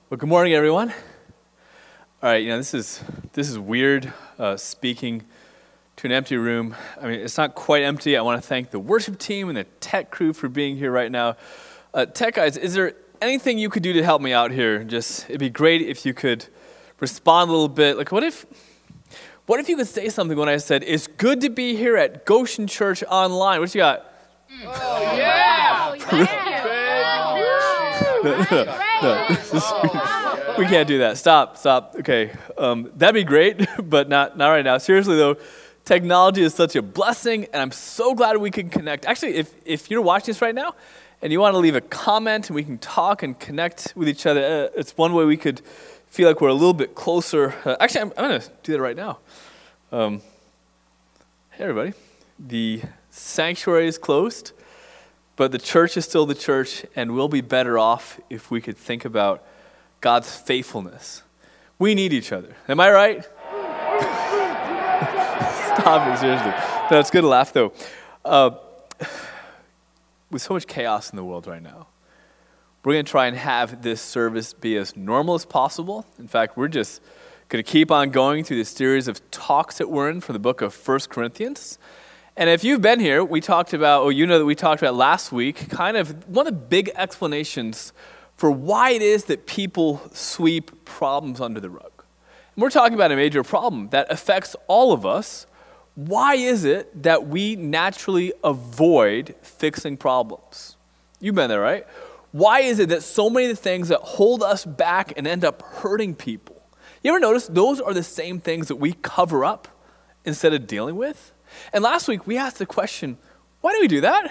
Well, good morning, everyone. All right, this is weird speaking to an empty room. I mean, it's not quite empty. I want to thank the worship team and the tech crew for being here right now. Tech guys, is there anything you could do to help me out here? It'd be great if you could respond a little bit. Like, what if you could say something when I said, "It's good to be here at Goshen Church Online"? What you got? Oh yeah! We can't do that. Stop. Okay, that'd be great, but not right now. Seriously though, technology is such a blessing, and I'm so glad we can connect. Actually, if you're watching this right now, and you want to leave a comment, and we can talk and connect with each other, it's one way we could feel like we're a little bit closer. Actually, I'm going to do that right now. Hey, everybody. The sanctuary is closed, but the church is still the church, and we'll be better off if we could think about God's faithfulness. We need each other. Am I right? Stop it, seriously. No, it's good to laugh, though. With so much chaos in the world right now, we're going to try and have this service be as normal as possible. In fact, we're just going to keep on going through this series of talks that we're in for the book of 1 Corinthians. And if you've been here, we talked about last week, kind of one of the big explanations for why it is that people sweep problems under the rug. And we're talking about a major problem that affects all of us. Why is it that we naturally avoid fixing problems? You've been there, right? Why is it that so many of the things that hold us back and end up hurting people, you ever notice those are the same things that we cover up instead of dealing with? And last week, we asked the question, why do we do that?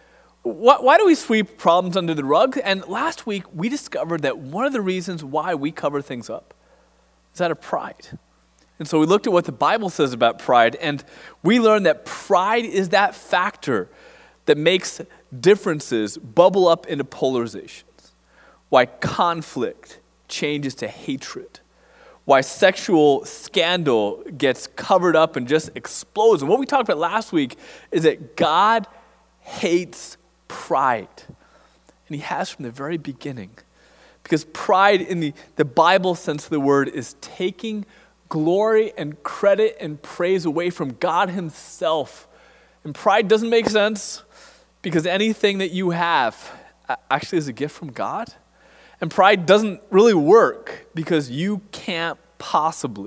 Why do we sweep problems under the rug? And last week, we discovered that one of the reasons why we cover things up is out of pride. And so we looked at what the Bible says about pride, and we learned that pride is that factor that makes differences bubble up into polarizations. Why conflict changes to hatred. Why sexual scandal gets covered up and just explodes. And what we talked about last week is that God hates pride. And he has from the very beginning. Because pride in the Bible sense of the word is taking glory and credit and praise away from God himself. And pride doesn't make sense because anything that you have actually is a gift from God. And pride doesn't really work because you can't possibly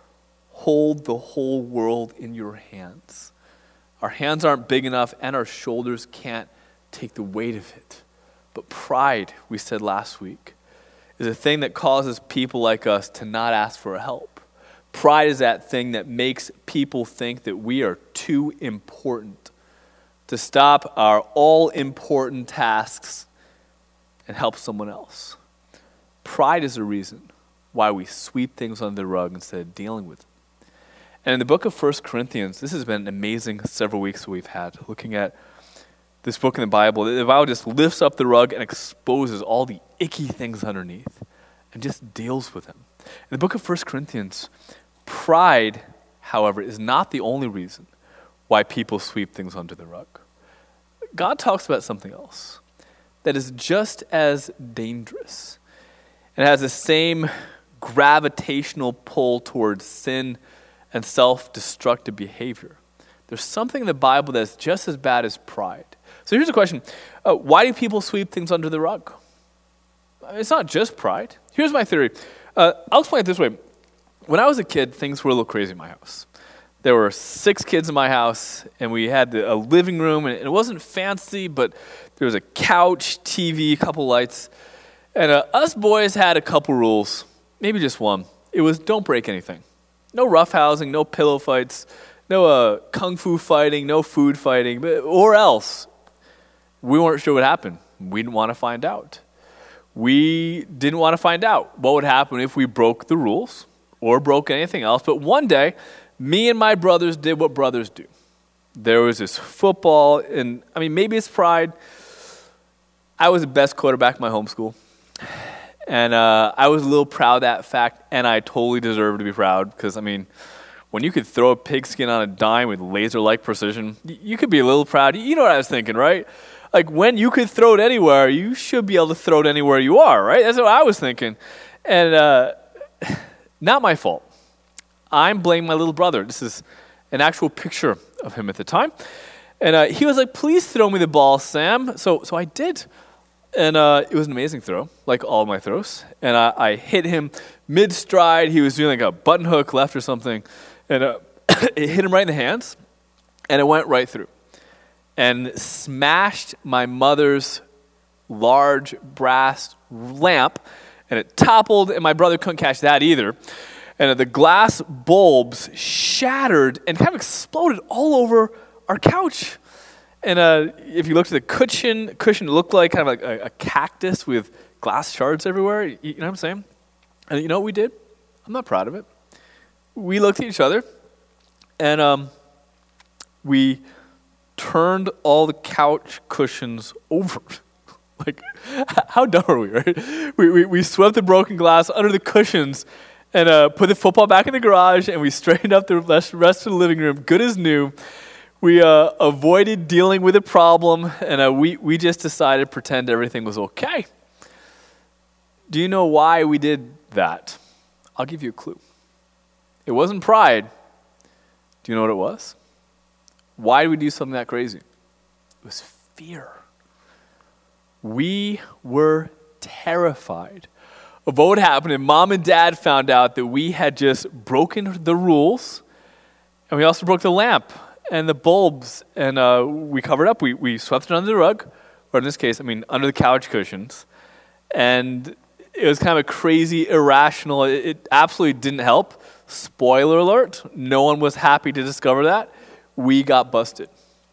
hold the whole world in your hands. Our hands aren't big enough and our shoulders can't take the weight of it. But pride, we said last week, is a thing that causes people like us to not ask for help. Pride is that thing that makes people think that we are too important to stop our all-important tasks and help someone else. Pride is the reason why we sweep things under the rug instead of dealing with them. And in the book of 1 Corinthians, this has been an amazing several weeks that we've had, looking at this book in the Bible. The Bible just lifts up the rug and exposes all the icky things underneath and just deals with them. In the book of 1 Corinthians, pride, however, is not the only reason why people sweep things under the rug. God talks about something else that is just as dangerous. It has the same gravitational pull towards sin and self-destructive behavior. There's something in the Bible that's just as bad as pride. So here's the question. Why do people sweep things under the rug? It's not just pride. Here's my theory. I'll explain it this way. When I was a kid, things were a little crazy in my house. There were 6 kids in my house, and we had a living room, and it wasn't fancy, but there was a couch, TV, a couple lights. And us boys had a couple rules, maybe just one. It was don't break anything. No roughhousing, no pillow fights, no kung fu fighting, no food fighting, or else. We weren't sure what happened. We didn't want to find out. We didn't want to find out what would happen if we broke the rules or broke anything else. But one day, me and my brothers did what brothers do. There was this football, and maybe it's pride. I was the best quarterback in my homeschool. And I was a little proud of that fact, and I totally deserve to be proud because, when you could throw a pigskin on a dime with laser-like precision, you could be a little proud. You know what I was thinking, right? Like when you could throw it anywhere, you should be able to throw it anywhere you are, right? That's what I was thinking. And not my fault. I'm blaming my little brother. This is an actual picture of him at the time. And he was like, please throw me the ball, Sam. So I did. And it was an amazing throw, like all my throws. And I hit him mid-stride. He was doing like a button hook left or something. And it hit him right in the hands. And it went right through. And smashed my mother's large brass lamp. And it toppled, and my brother couldn't catch that either. And the glass bulbs shattered and kind of exploded all over our couch. And if you looked at the cushion, it looked like kind of like a cactus with glass shards everywhere. You know what I'm saying? And you know what we did? I'm not proud of it. We looked at each other, and we turned all the couch cushions over. Like, how dumb are we, right? We swept the broken glass under the cushions and put the football back in the garage, and we straightened up the rest of the living room, good as new. We avoided dealing with the problem, and we just decided to pretend everything was okay. Do you know why we did that? I'll give you a clue. It wasn't pride. Do you know what it was? Why did we do something that crazy? It was fear. We were terrified of what would happen if Mom and Dad found out that we had just broken the rules, and we also broke the lamp and the bulbs, and we covered up. We swept it under the rug, or in this case, under the couch cushions, and it was kind of a crazy, irrational. It absolutely didn't help. Spoiler alert, no one was happy to discover that. We got busted.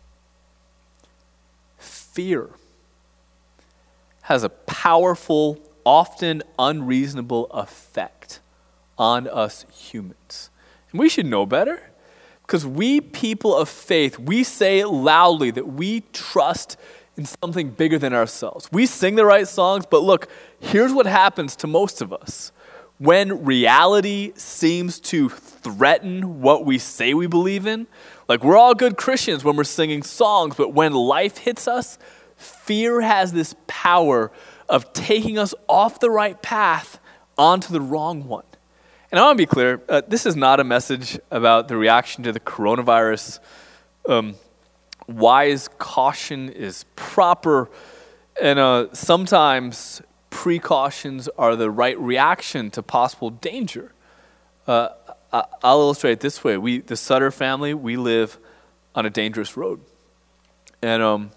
Fear has a powerful, often unreasonable effect on us humans. And we should know better, because we people of faith, we say loudly that we trust in something bigger than ourselves. We sing the right songs, but look, here's what happens to most of us. When reality seems to threaten what we say we believe in, like we're all good Christians when we're singing songs, but when life hits us, fear has this power of taking us off the right path onto the wrong one. And I want to be clear, this is not a message about the reaction to the coronavirus. Wise caution is proper, and sometimes precautions are the right reaction to possible danger. I'll illustrate it this way. The Sutter family, we live on a dangerous road. And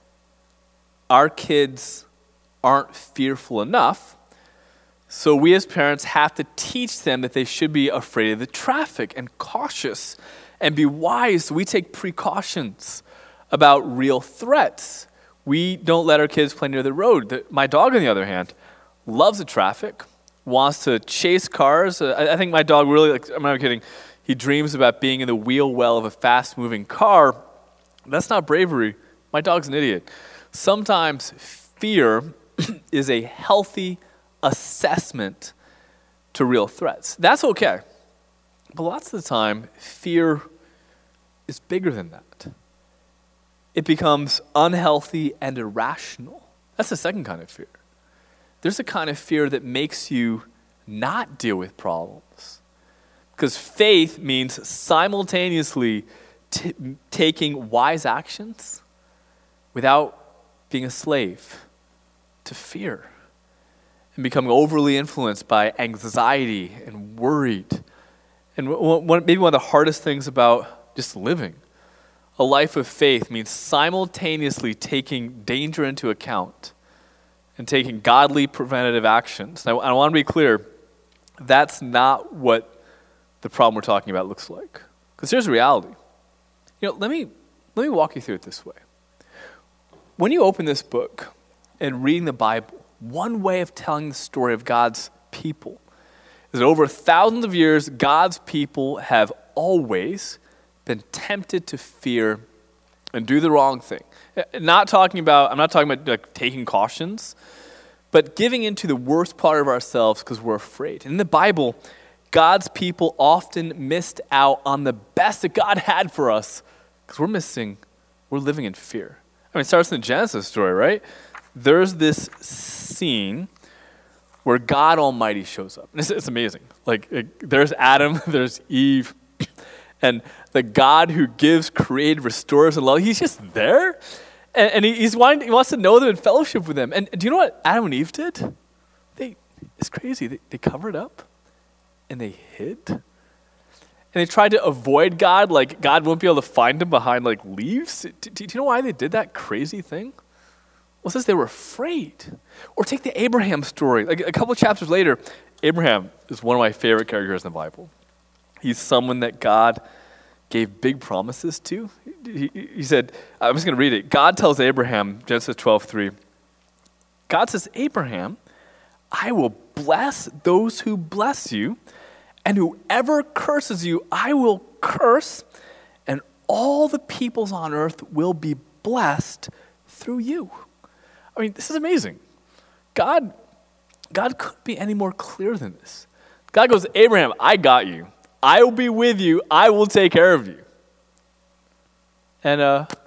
our kids aren't fearful enough, so we as parents have to teach them that they should be afraid of the traffic and cautious and be wise. So we take precautions about real threats. We don't let our kids play near the road. My dog, on the other hand, loves the traffic, wants to chase cars. I think my dog really, I'm not kidding, he dreams about being in the wheel well of a fast-moving car. That's not bravery. My dog's an idiot. Sometimes fear is a healthy assessment to real threats. That's okay. But lots of the time, fear is bigger than that. It becomes unhealthy and irrational. That's the second kind of fear. There's a kind of fear that makes you not deal with problems. Because faith means simultaneously taking wise actions without being a slave to fear and becoming overly influenced by anxiety and worried. And maybe one of the hardest things about just living a life of faith means simultaneously taking danger into account and taking godly preventative actions. Now, I want to be clear, that's not what the problem we're talking about looks like. Because here's the reality. Let me walk you through it this way. When you open this book and reading the Bible, one way of telling the story of God's people is that over thousands of years, God's people have always been tempted to fear and do the wrong thing. I'm not talking about like taking cautions, but giving into the worst part of ourselves because we're afraid. In the Bible, God's people often missed out on the best that God had for us because we're living in fear. I mean, it starts in the Genesis story, right? There's this scene where God Almighty shows up. It's amazing. Like, there's Adam, there's Eve, and the God who gives, creates, restores, and loves, he's just there. And he wants to know them and fellowship with them. And do you know what Adam and Eve did? It's crazy. They covered up and they hid. And they tried to avoid God, like God won't be able to find them behind like leaves. Do you know why they did that crazy thing? Well, it says they were afraid. Or take the Abraham story. Like a couple of chapters later, Abraham is one of my favorite characters in the Bible. He's someone that God gave big promises to. He said, I'm just going to read it. God tells Abraham, Genesis 12:3, God says, Abraham, I will bless those who bless you, and whoever curses you, I will curse, and all the peoples on earth will be blessed through you. I mean, this is amazing. God couldn't be any more clear than this. God goes, Abraham, I got you. I will be with you. I will take care of you. And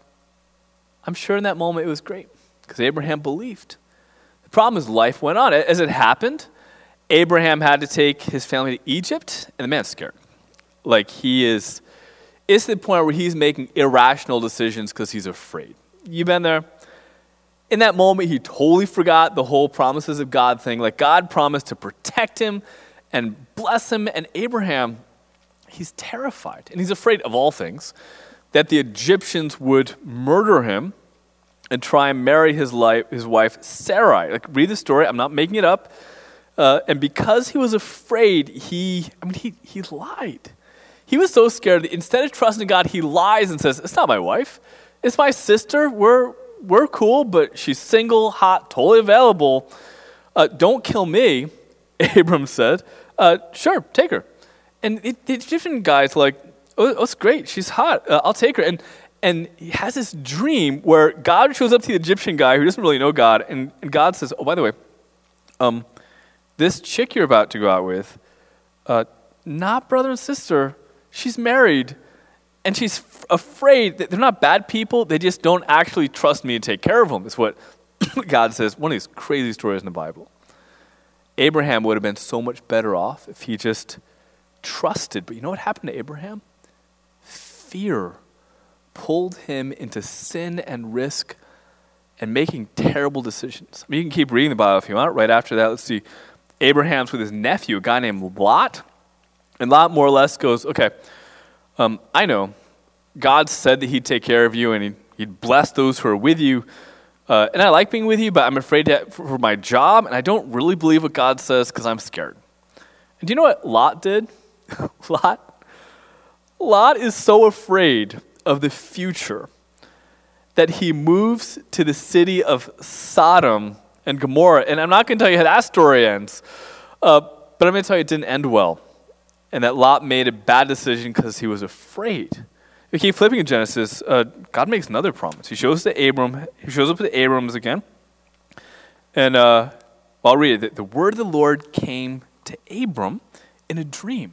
I'm sure in that moment it was great because Abraham believed. The problem is life went on. As it happened, Abraham had to take his family to Egypt, and the man's scared. Like it's to the point where he's making irrational decisions because he's afraid. You've been there? In that moment, he totally forgot the whole promises of God thing. Like God promised to protect him and bless him, and Abraham, he's terrified, and he's afraid of all things, that the Egyptians would murder him and try and marry his wife, Sarai. Like, read the story. I'm not making it up. And because he was afraid, he lied. He was so scared that instead of trusting God, he lies and says, it's not my wife. It's my sister. We're cool, but she's single, hot, totally available. Don't kill me, Abram said. Sure, take her. And the Egyptian guy's like, oh, that's great. She's hot. I'll take her. And he has this dream where God shows up to the Egyptian guy who doesn't really know God, and God says, oh, by the way, this chick you're about to go out with, not brother and sister, she's married, and she's afraid that they're not bad people, they just don't actually trust me to take care of them, is what God says. One of these crazy stories in the Bible. Abraham would have been so much better off if he just trusted. But you know what happened to Abraham? Fear pulled him into sin and risk and making terrible decisions. I mean, you can keep reading the Bible if you want. Right after that, let's see. Abraham's with his nephew, a guy named Lot. And Lot more or less goes, okay, I know God said that he'd take care of you and he'd bless those who are with you. And I like being with you, but I'm afraid for my job, and I don't really believe what God says because I'm scared. And do you know what Lot did? Lot is so afraid of the future that he moves to the city of Sodom and Gomorrah. And I'm not going to tell you how that story ends, but I'm going to tell you it didn't end well. And that Lot made a bad decision because he was afraid. If you keep flipping in Genesis, God makes another promise. He shows up to Abrams again. And I'll read it. The word of the Lord came to Abram in a dream.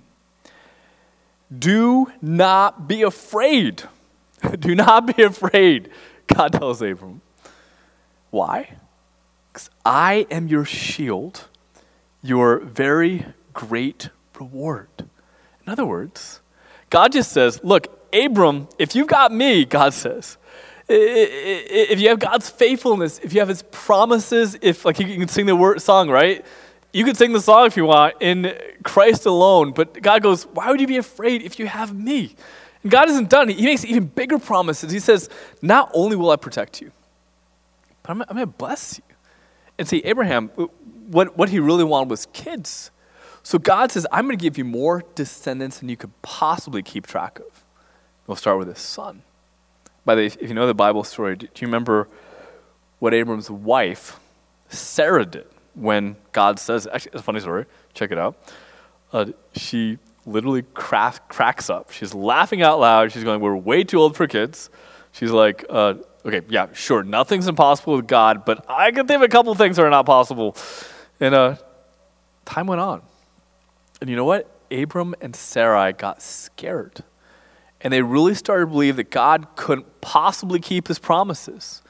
Do not be afraid. Do not be afraid, God tells Abram. Why? Because I am your shield, your very great reward. In other words, God just says, look, Abram, if you've got me, God says, if you have God's faithfulness, if you have his promises, if like you can sing the song, right? You can sing the song if you want in Christ alone, but God goes, why would you be afraid if you have me? And God isn't done. He makes even bigger promises. He says, not only will I protect you, but I'm going to bless you. And see, Abraham, what he really wanted was kids. So God says, I'm going to give you more descendants than you could possibly keep track of. We'll start with his son. By the way, if you know the Bible story, do you remember what Abram's wife, Sarah, did when God says, actually, it's a funny story. Check it out. She literally cracks up. She's laughing out loud. She's going, we're way too old for kids. She's like, okay, yeah, sure, nothing's impossible with God, but I can think of a couple things that are not possible. And time went on. And you know what? Abram and Sarai got scared. And they really started to believe that God couldn't possibly keep his promises.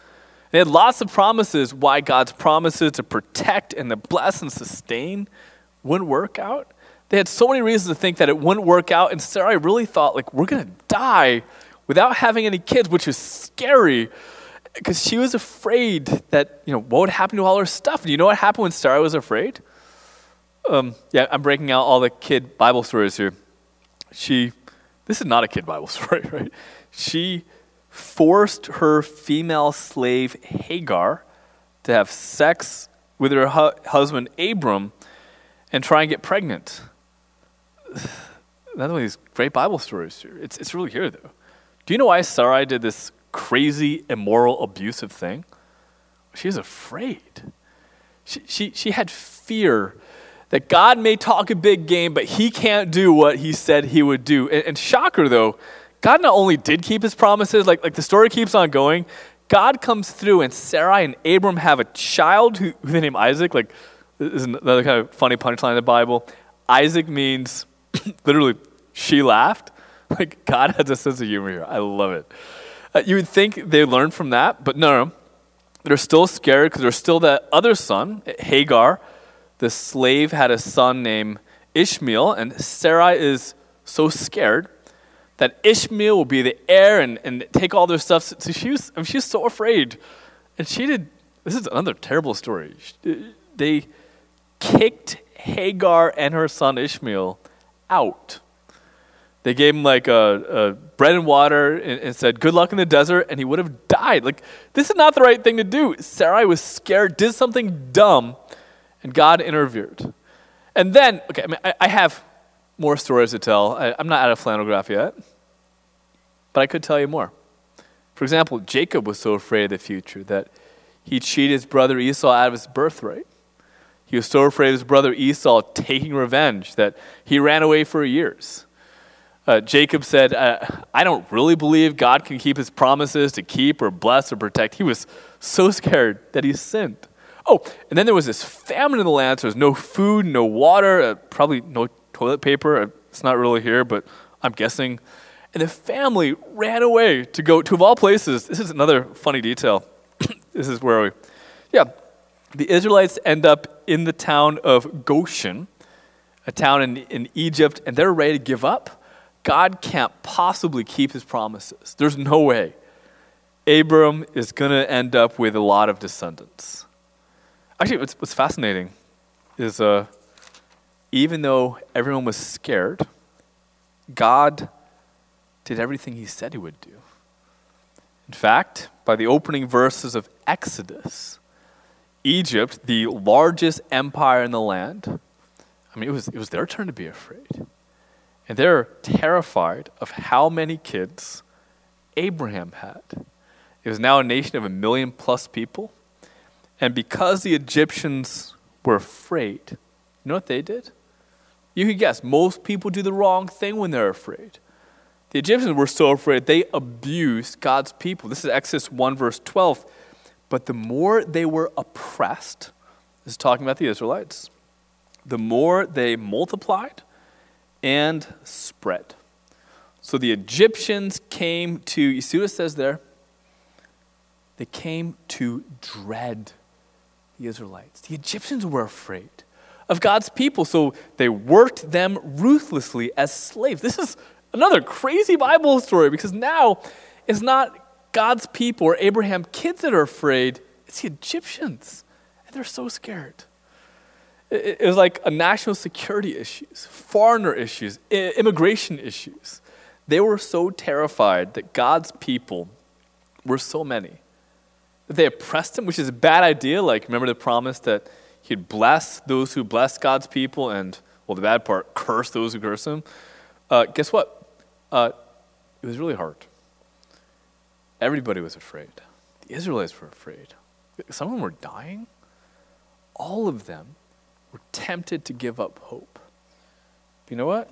They had lots of promises why God's promises to protect and to bless and sustain wouldn't work out. They had so many reasons to think that it wouldn't work out, and Sarai really thought, like, we're going to die without having any kids, which is scary because she was afraid that, what would happen to all her stuff. And you know what happened when Sarai was afraid? I'm breaking out all the kid Bible stories here. This is not a kid Bible story, right? She forced her female slave Hagar to have sex with her husband Abram and try and get pregnant. Another one of these great Bible stories here. It's really here, though. Do you know why Sarai did this crazy, immoral, abusive thing? She was afraid. She had fear that God may talk a big game, but he can't do what he said he would do. And shocker, though, God not only did keep his promises, like the story keeps on going, God comes through and Sarai and Abram have a child who they name Isaac. Like, this is another kind of funny punchline in the Bible. Isaac means literally, she laughed. Like, God has a sense of humor here. I love it. You would think they learned from that, but no. They're still scared because there's still that other son, Hagar. The slave had a son named Ishmael, and Sarai is so scared that Ishmael will be the heir and take all their stuff. So she's so afraid. And this is another terrible story. They kicked Hagar and her son Ishmael out. They gave him like a bread and water and said, good luck in the desert, and he would have died. Like, this is not the right thing to do. Sarai was scared, did something dumb, and God interfered. And then, I have more stories to tell. I'm not out of flannel graph yet, but I could tell you more. For example, Jacob was so afraid of the future that he cheated his brother Esau out of his birthright. He was so afraid of his brother Esau taking revenge that he ran away for years. Jacob said, I don't really believe God can keep his promises to keep or bless or protect. He was so scared that he sinned. Oh, and then there was this famine in the land, so there was no food, no water, probably no toilet paper. It's not really here, but I'm guessing. And the family ran away to go to, of all places, this is another funny detail. This is where the Israelites end up in the town of Goshen, a town in Egypt, and they're ready to give up. God can't possibly keep his promises. There's no way. Abram is going to end up with a lot of descendants. Actually, what's fascinating is even though everyone was scared, God did everything he said he would do. In fact, by the opening verses of Exodus, Egypt, the largest empire in the land, it was their turn to be afraid. And they're terrified of how many kids Abraham had. It was now a nation of 1 million plus people. And because the Egyptians were afraid, you know what they did? You can guess, most people do the wrong thing when they're afraid. The Egyptians were so afraid, they abused God's people. This is Exodus 1 verse 12. But the more they were oppressed, this is talking about the Israelites, the more they multiplied and spread. So the Egyptians came to, you see what it says there? They came to dread the Israelites. The Egyptians were afraid of God's people, so they worked them ruthlessly as slaves. This is another crazy Bible story because now it's not God's people or Abraham kids that are afraid, it's the Egyptians, and they're so scared. It was like a national security issues, foreigner issues, immigration issues. They were so terrified that God's people were so many that they oppressed them, which is a bad idea. Like, remember the promise that he'd bless those who bless God's people and, well, the bad part, curse those who curse him. Guess what? It was really hard. Everybody was afraid. The Israelites were afraid. Some of them were dying. All of them were tempted to give up hope. But you know what?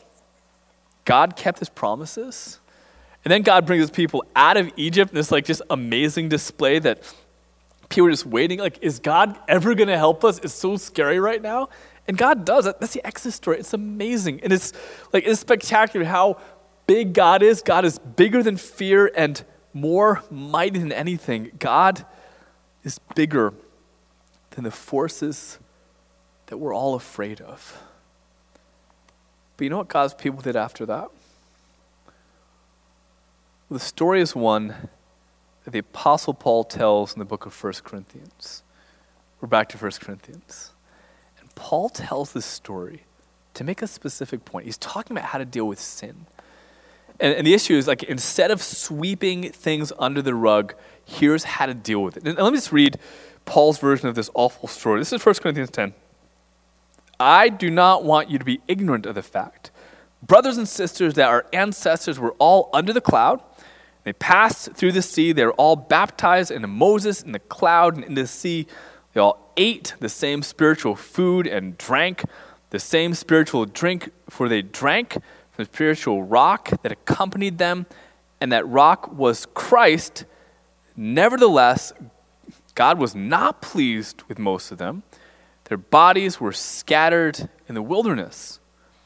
God kept his promises. And then God brings his people out of Egypt in this just amazing display that people are just waiting. Like, is God ever going to help us? It's so scary right now. And God does. That's the Exodus story. It's amazing. And it's spectacular how big God is. God is bigger than fear and more mighty than anything. God is bigger than the forces that we're all afraid of. But you know what God's people did after that? Well, the story is one that the Apostle Paul tells in the book of 1 Corinthians. We're back to 1 Corinthians. And Paul tells this story to make a specific point. He's talking about how to deal with sin. And the issue is, like, instead of sweeping things under the rug, here's how to deal with it. And let me just read Paul's version of this awful story. This is 1 Corinthians 10. I do not want you to be ignorant of the fact, brothers and sisters, that our ancestors were all under the cloud. They passed through the sea. They were all baptized into Moses in the cloud and in the sea. They all ate the same spiritual food and drank the same spiritual drink, for they drank from the spiritual rock that accompanied them, and that rock was Christ. Nevertheless, God was not pleased with most of them. Their bodies were scattered in the wilderness.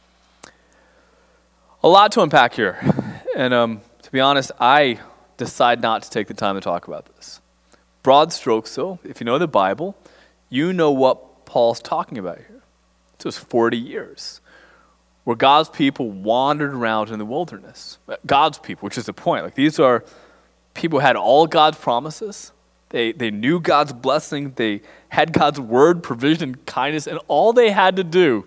A lot to unpack here. And to be honest, I decide not to take the time to talk about this. Broad strokes, though, if you know the Bible, you know what Paul's talking about here. It was 40 years where God's people wandered around in the wilderness. God's people, which is the point. Like, these are people who had all God's promises. They knew God's blessing. They had God's word, provision, kindness, and all they had to do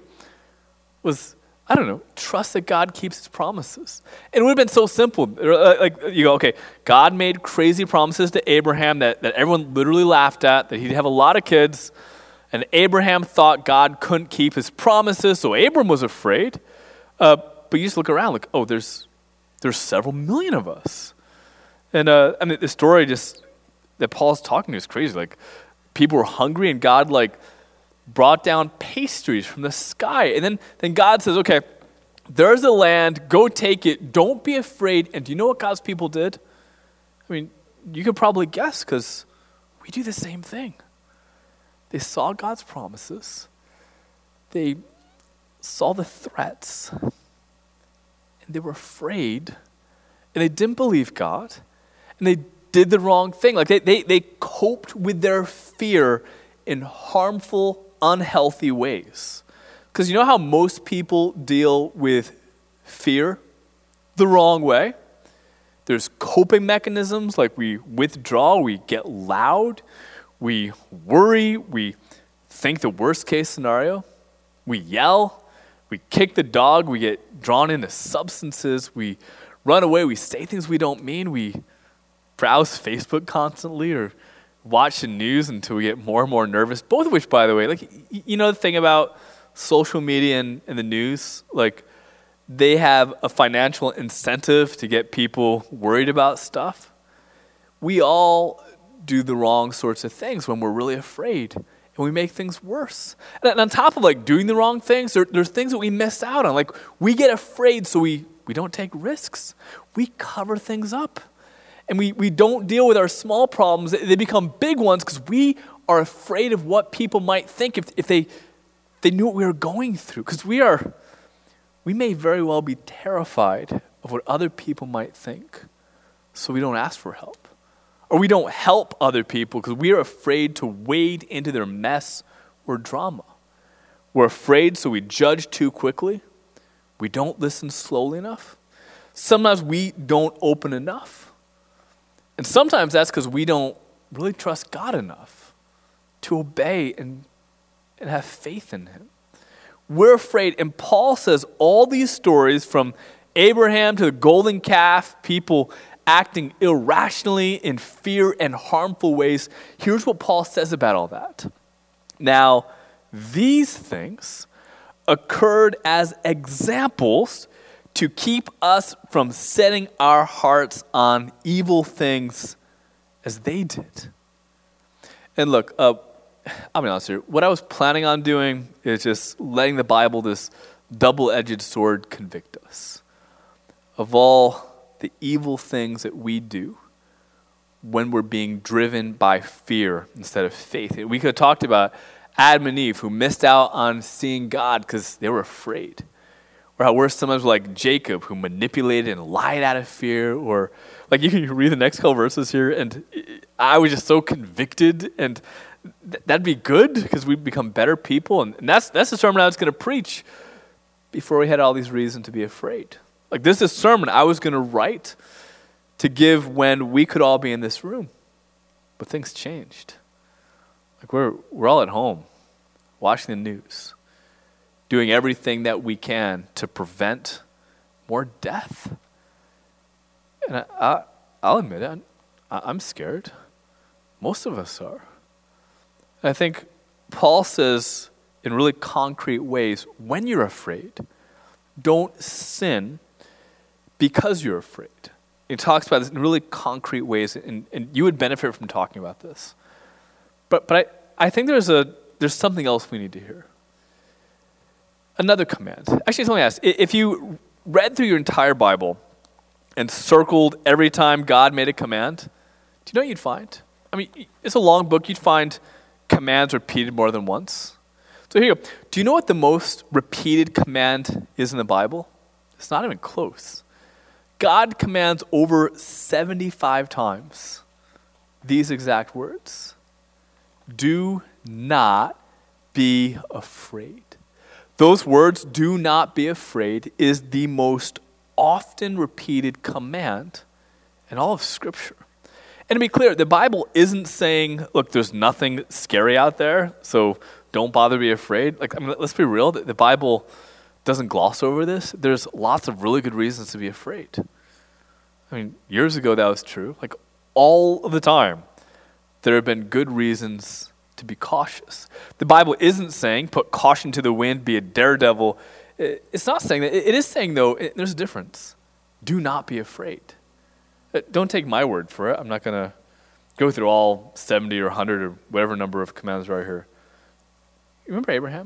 was, I don't know, trust that God keeps his promises. And it would have been so simple. Like, you go, okay, God made crazy promises to Abraham that everyone literally laughed at, that he'd have a lot of kids, and Abraham thought God couldn't keep his promises, so Abram was afraid. But you just look around, like, oh, there's several million of us. And I mean, the story just that Paul's talking to is crazy. Like, people were hungry, and God, like, brought down pastries from the sky. And then God says, okay, there's a land, go take it, don't be afraid. And do you know what God's people did? I mean, you could probably guess, because we do the same thing. They saw God's promises. They saw the threats. And they were afraid. And they didn't believe God. And they did the wrong thing. Like, they coped with their fear in harmful, unhealthy ways. Because you know how most people deal with fear? The wrong way. There's coping mechanisms, like we withdraw, we get loud, we worry, we think the worst case scenario, we yell, we kick the dog, we get drawn into substances, we run away, we say things we don't mean, we browse Facebook constantly or watch the news until we get more and more nervous, both of which, by the way, like, you know the thing about social media and the news, like, they have a financial incentive to get people worried about stuff. We all do the wrong sorts of things when we're really afraid, and we make things worse. And on top of, like, doing the wrong things, there's things that we miss out on. Like, we get afraid, so we don't take risks. We cover things up. And we don't deal with our small problems. They become big ones because we are afraid of what people might think if they knew what we were going through. Because we may very well be terrified of what other people might think, so we don't ask for help. Or we don't help other people because we are afraid to wade into their mess or drama. We're afraid, so we judge too quickly. We don't listen slowly enough. Sometimes we don't open enough. And sometimes that's because we don't really trust God enough to obey and have faith in him. We're afraid. And Paul says all these stories, from Abraham to the golden calf, people acting irrationally in fear and harmful ways. Here's what Paul says about all that. Now, these things occurred as examples to keep us from setting our hearts on evil things as they did. And look, I'll be honest here. What I was planning on doing is just letting the Bible, this double-edged sword, convict us of all the evil things that we do when we're being driven by fear instead of faith. We could have talked about Adam and Eve, who missed out on seeing God because they were afraid. Or how we're sometimes like Jacob, who manipulated and lied out of fear. Or like you can read the next couple verses here, and I was just so convicted, and that'd be good because we'd become better people. And that's the sermon I was going to preach before we had all these reasons to be afraid. Like this is a sermon I was going to write to give when we could all be in this room. But things changed. Like we're all at home, watching the news, doing everything that we can to prevent more death. And I'll admit it, I'm scared. Most of us are. And I think Paul says in really concrete ways, when you're afraid, don't sin because you're afraid. He talks about this in really concrete ways, and you would benefit from talking about this. But I think there's something else we need to hear. Another command. Actually, let me ask. If you read through your entire Bible and circled every time God made a command, do you know what you'd find? I mean, it's a long book. You'd find commands repeated more than once. So here you go. Do you know what the most repeated command is in the Bible? It's not even close. God commands over 75 times these exact words. Do not be afraid. Those words, do not be afraid, is the most often repeated command in all of Scripture. And to be clear, the Bible isn't saying, look, there's nothing scary out there, so don't bother to be afraid. Like, I mean, let's be real, the Bible doesn't gloss over this. There's lots of really good reasons to be afraid. I mean, years ago that was true. Like, all of the time, there have been good reasons to be cautious. The Bible isn't saying, put caution to the wind, be a daredevil. It's not saying that. It is saying, though, there's a difference. Do not be afraid. Don't take my word for it. I'm not going to go through all 70 or 100 or whatever number of commands are here. You remember Abraham?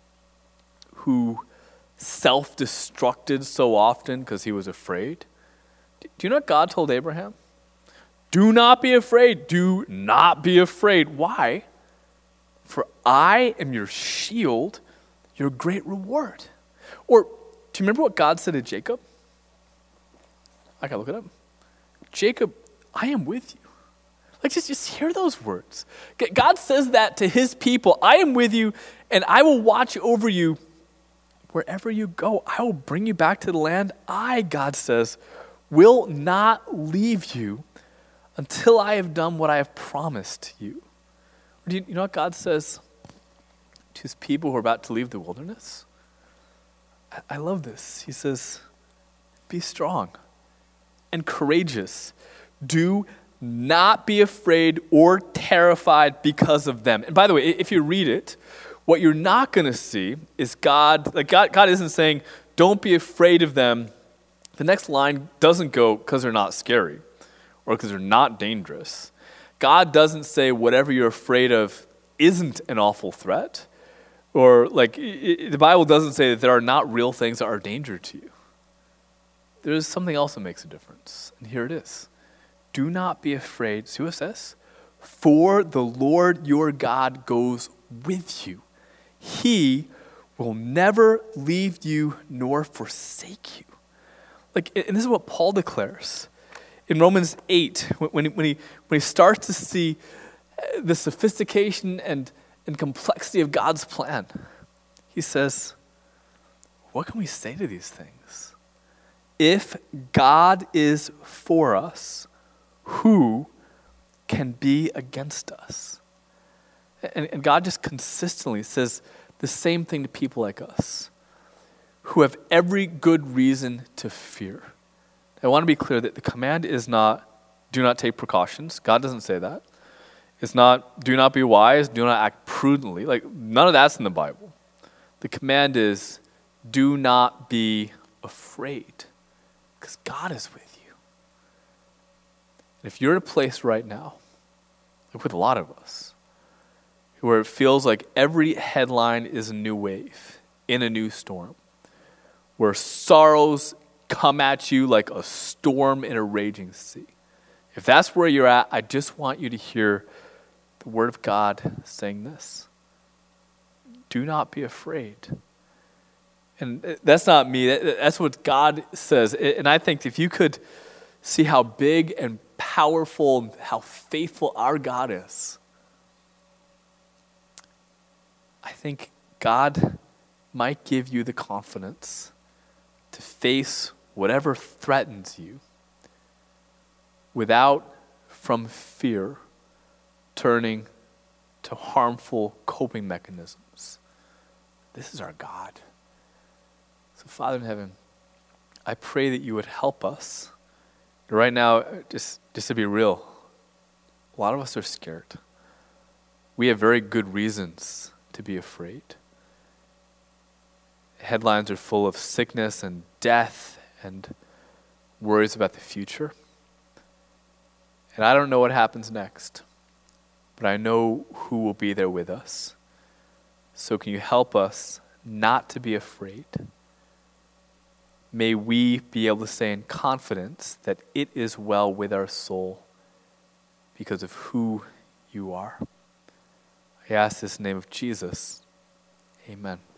Who self-destructed so often because he was afraid? Do you know what God told Abraham? Do not be afraid. Do not be afraid. Why? For I am your shield, your great reward. Or do you remember what God said to Jacob? I got to look it up. Jacob, I am with you. Like, just hear those words. God says that to his people. I am with you, and I will watch over you wherever you go. I will bring you back to the land. I, God says, will not leave you until I have done what I have promised you. Do you know what God says to his people who are about to leave the wilderness? I love this. He says, be strong and courageous. Do not be afraid or terrified because of them. And by the way, if you read it, what you're not going to see is God isn't saying, don't be afraid of them. The next line doesn't go because they're not scary or because they're not dangerous. God doesn't say whatever you're afraid of isn't an awful threat. Or the Bible doesn't say that there are not real things that are a danger to you. There's something else that makes a difference. And here it is. Do not be afraid. See what it says? For the Lord your God goes with you. He will never leave you nor forsake you. And this is what Paul declares. In Romans 8, when he starts to see the sophistication and complexity of God's plan, he says, what can we say to these things? If God is for us, who can be against us? And God just consistently says the same thing to people like us, who have every good reason to fear. I want to be clear that the command is not, do not take precautions. God doesn't say that. It's not, do not be wise, do not act prudently. None of that's in the Bible. The command is, do not be afraid, because God is with you. And if you're at a place right now, with a lot of us, where it feels like every headline is a new wave in a new storm, where sorrows come at you like a storm in a raging sea. If that's where you're at, I just want you to hear the word of God saying this. Do not be afraid. And that's not me. That's what God says. And I think if you could see how big and powerful, how faithful our God is, I think God might give you the confidence to face whatever threatens you without, from fear, turning to harmful coping mechanisms. This is our God. So, Father in heaven, I pray that you would help us. Right now, just to be real, a lot of us are scared. We have very good reasons to be afraid. Headlines are full of sickness and death and worries about the future. And I don't know what happens next, but I know who will be there with us. So can you help us not to be afraid? May we be able to say in confidence that it is well with our soul because of who you are. I ask this in the name of Jesus. Amen.